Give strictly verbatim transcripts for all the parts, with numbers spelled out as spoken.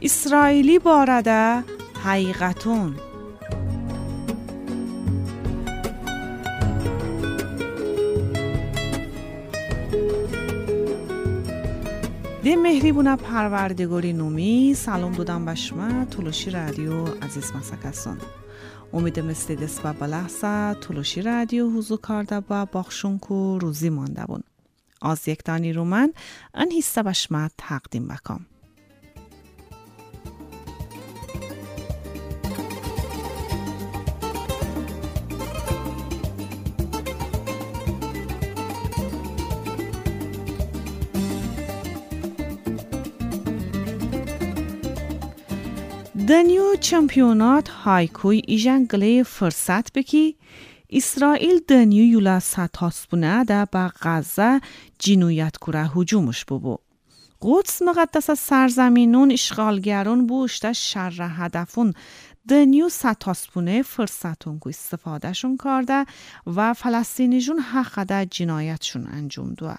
İsraili barada haqiqatun. ده مهریبونا پروردگاری نومی سلام دادم به شما تولوشی رادیو عزیز مسکسون. امیدم استیدس و بلحظه تولوشی رادیو حضور کرده با باخشون که روزی مانده بون. از یک دانی رو من ان حصه به شما تقدیم بکم. دنیو چمپیونات هایکوی ایجان گله فرصت بکی اسرائیل دنیو یولا ساتاس بونه ده با غزه جنویت کره هجومش ببو. قدس مقدس سرزمینون اشغالگرون بوشته شر هدفون دنیو ساتاس بونه فرصتون که استفاده شون کرده و فلسطینیجون حق ده جنایتشون انجام دوه.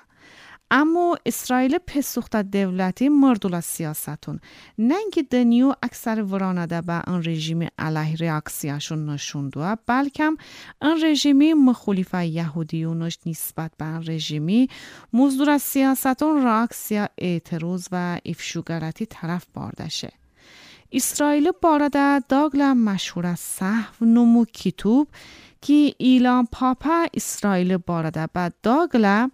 اما اسرائیل پسوخته دولتی مردول سیاستون نه اینکه دنیو اکثر ورانده به ان رژیم علیه ریاکسیاشون نشوندوه بلکه ان رژیمی مخالف یهودیونش نسبت به ان رژیمی مزدور سیاستون ریاکسیا اعتراض و افشوگرتی طرف باردشه. اسرائیل بارده داگل مشهور صحو نمو کتوب که ایلان پاپا اسرائیل بارده به داگل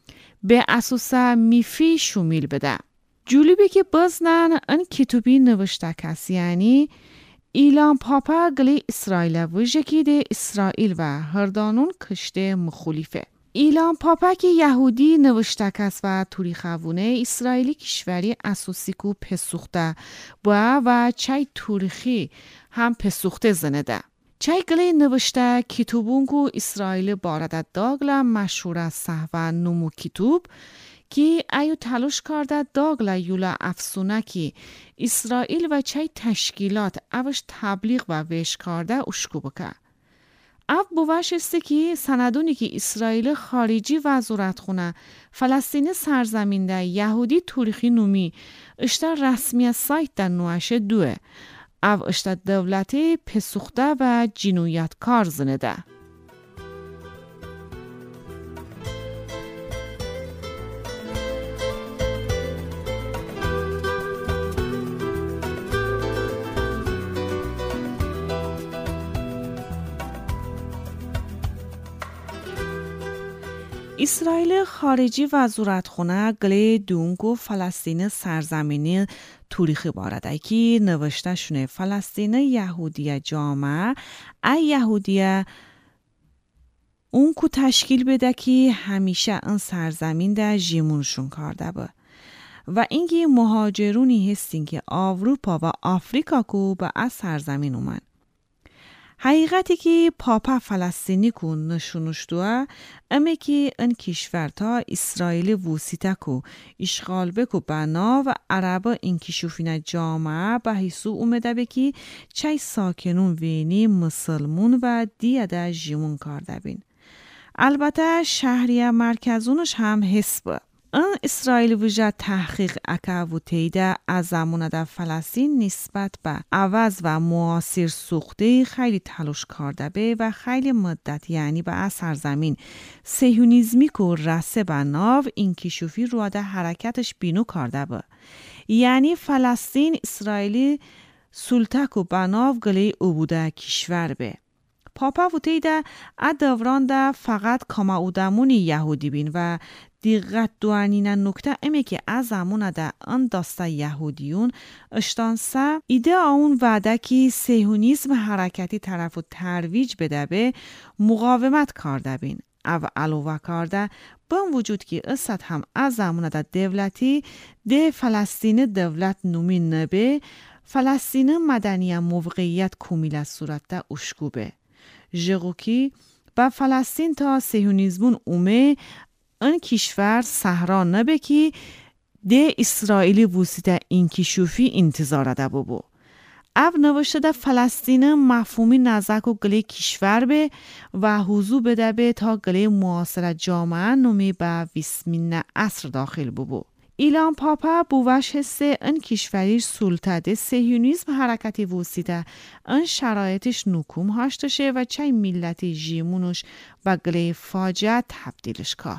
به اساس میفی شمیل بده. جولیبی که بزنن این کتابی نوشته کسی یعنی ایلان پاپا گلی اسرائیل ویژگی ده اسرائیل و هردانون کشته مخالفه. ایلان پاپا که یهودی نوشته کس و تاریخونه اسرائیلی کشوری اساسی کو پسوخته با و چای تاریخی هم پسوخته زنده. چای گلی نوشته کتابون کو اسرائیل بارده داگل مشهور صحوه نمو کتاب که ایو تلاش کرده داگل یولا افسونه که اسرائیل و چای تشکیلات اوش تبلیغ و ویش کرده اشکو بکه. او بوش است که سندونی که اسرائیل خارجی وزارت خونه فلسطین سرزمین ده یهودی تاریخی نومی اشتر رسمی سایت در نوشه دوه. او اشتا دولتی پسوخته و جنویت کار زنده. اسرائیل خارجی وزارت خونه گله دونگو فلسطین سرزمینی تاریخی بارده که نوشته شونه فلسطین یهودی جامعه ای یهودی اون کو تشکیل بده که همیشه این سرزمین در جیمونشون کرده با و اینکه مهاجرونی هستین که اروپا و آفریقا کو به از سرزمین اومن. حقیقتی که پاپا فلسطینی کو نشونش دوه اما که این کشور تا اسرائیل وسیطه کو اشغال بکو بنا و عربا این کشوفین جامعه به حیثو اومده بکی چای ساکنون وینی مسلمون و دیه ده جیمون کرده بین. البته شهریه مرکزونش هم حسبه. این اسرائیل وجه تحقیق اکا و تیده از زمان در فلسطین نسبت به عوض و معاصر سوخته خیلی تلاش کرده به و خیلی مدت یعنی به از سرزمین صهیونیسمی که رسه به ناو این کشوفی رو ده حرکتش بینو کرده به. یعنی فلسطین اسرائیلی سلطک و بناو گلی او بوده کشور به. پاپا و تیده ادوران ده فقط کما اودمونی یهودی بین و دیقت دوانین نکته امی که از زمان ده ان داسته یهودیون اشتانسه ایده اون وعده که صهیونیسم حرکتی طرف و ترویج بده به مقاومت کرده بین. او علاوه کرده با وجود که اصد هم از زمان ده دولتی ده فلسطین دولت نومی نبه فلسطین مدنی موقعیت کمیل صورت ده اشکوبه. جغوکی با فلسطین تا صهیونیسمون اومه این کشور صحرا نبه که ده اسرائیلی وسیطه این کشوفی انتظار ده ببو. او نوشته ده فلسطین مفهومی نزک و گلی کشور به و حضور بده به تا گلی معاصر جامعه نومی به ویسمین اصر داخل ببو. ایلان پاپا بوش حسه ان کشوری سلطه سهیونیزم حرکتی وسیده ان شرایطش نکوم هاشتشه و چای ملتی جیمونش و گلی فاجعه تبدیلش که.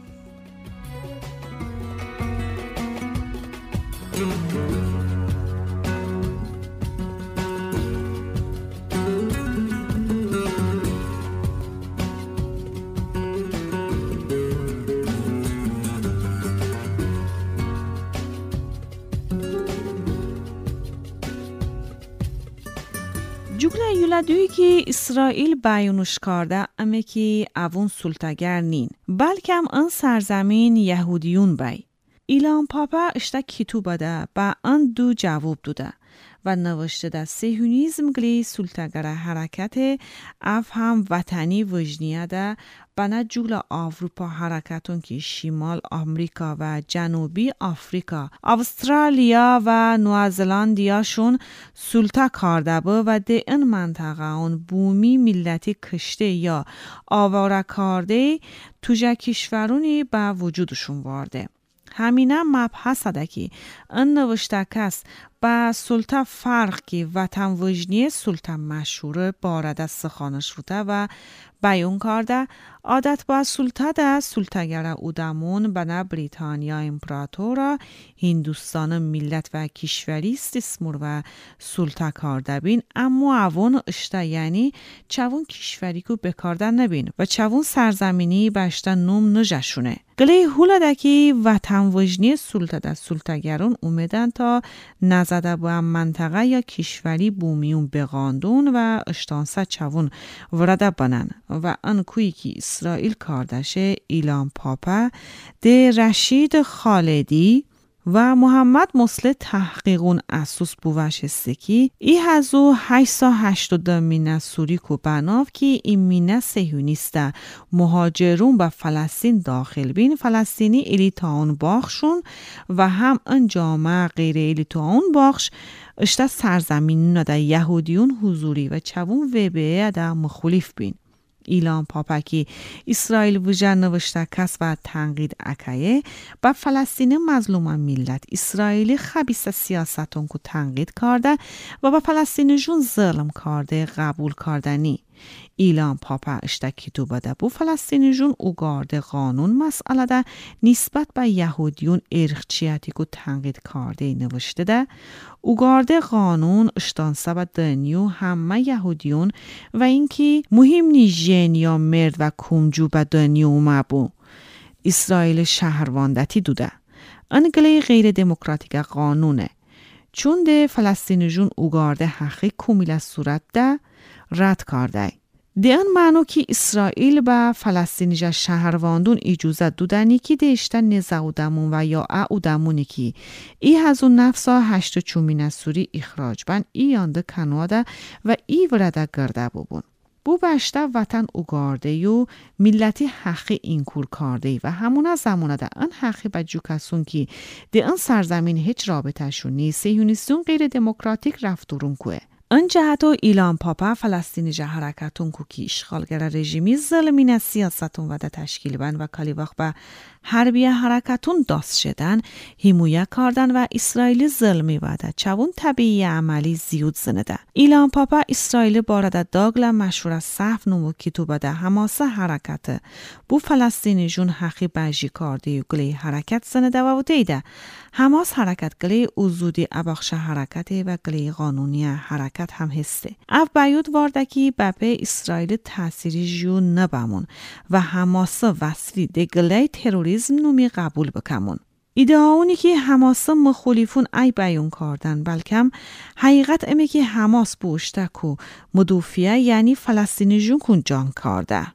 جوگلا یولادوی که اسرائیل بیانش کرده اما که اوون سلطگر نین بلکه آن سرزمین یهودیون بای. ایلان پاپا اشتا کتو بده با آن دو جواب داده و نوشته ده سهیونیزم گلی سلطگر حرکت اف هم وطنی وجنیه ده بنا جوگلا آوروپا حرکتون که شمال آمریکا و جنوبی آفریقا استرالیا و نوزلندیاشون سلطه کرده با و ده این منطقه اون بومی ملتی کشته یا آواره کرده توجه کشورونی با وجودشون وارده. همینه مبحث ده که این نوشته کس با سلطه فرق که وطن وجنی سلطه مشهوره بارد سخانش بوده و بیان کرده عادت با سلطه ده سلطه‌گر اودمون بنا بریتانیا امپراتورا هندوستان ملت و کشوری استثمار و سلطه کرده بین اما اوون اشته یعنی چوون کشوری که بکارده نبین و چوون سرزمینی باشته نوم نجشونه. گلی هوله ده که وطن وجنی سلطه ده سلطه‌گران اومدن تا نزده با منطقه یا کشوری بومیون بغاندون و اشتانسه چوون ورده بنن و انکویی که اسرائیل کاردشه ایلان پاپا ده رشید خالدی و محمد مسله تحقیقون اسوس بوش استکی ای هزو هشتصد و هشتاد مینه سوری کو بناف که این مینه سهیونیسته مهاجرون به فلسطین داخل بین فلسطینی الیتاون باخشون و هم ان جامعه غیر الیتاون باخش اشته سرزمین نده یهودیون حضوری و چوون وبه ده مخولف بین. ایلان پاپا که اسرائیل وجه نوشته کس و تنقید اکایه با فلسطین مظلوم ملت اسرائیلی خبیث سیاستون که تنقید کرده و با فلسطین جون ظلم کرده قبول کردنی. ایلان پاپا اشتکی تو بده بو فلسطینی جون اوگارده قانون مسئله ده نسبت به یهودیون ارخچیتی که تنقید کرده نوشته ده اوگارده قانون اشتانسه به دنیو همه یهودیون و اینکه مهم نی جن یا مرد و کمجو به دنیو مبو اسرائیل شهرواندتی دوده انگلی غیر دموکراتیک قانونه چون ده فلسطینی جون اوگارده حقی کمیل صورت ده رد کرده. دیان معنی که اسرائیل با فلسطینی شهرواندون اجازه دودنی که دیشتن نزاودمون و یا اودمونی که ای هزو نفسا هشت چومین سوری اخراج بن ای یانده کنواده و ای ورده گرده ببون. بو بشته وطن اوگارده یو ملتی حقی اینکور کرده و همون از زمانه ده ان حقی با جو کسون که دی ان سرزمین هیچ رابطه شون نیست سهیونیستون غیر دموکراتیک رفتورون کوه. ان جهتو ایلان پاپا فلسطینی جه حرکتون کوکی اشغالگر رژیمی ظلمین سیاستون و ده تشکیل بند و کالی وقت به حربی حرکتون داست شدن حمایت کردن و اسرائیل ظلمی و ده چون طبیعی عملی زیود زنده. ایلان پاپا اسرائیل بارد داگل مشهور صف نمو کتوبه ده هماسه حرکت بو فلسطینی جون حقی بجی کرده و گلی حرکت زنده و دیده حماس حرکت گلی اوزودی اباخش حرکت و گلی قانونی حرکت هم هسته. اف بیود واردکی بپه اسرائیل تأثیری جو نبامون و حماس وصفی ده گلی تروریزم نومی قبول بکمون. ایده هاونی که حماس مخالفون ای بیان کردن بلکم حقیقت امی که حماس بوشتک و مدوفیه یعنی فلسطینی جون کن جان کرده.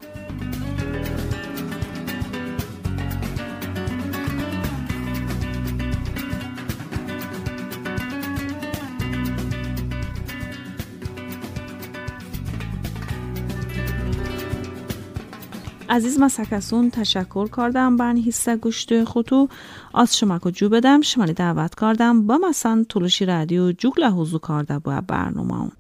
عزیز مسکسون تشکر کردم بن حصه گوشت خودو از شما که جو بدم شمالی دعوت کردم با مثلا طولشی رادیو جوگله حضور کرده با برنامه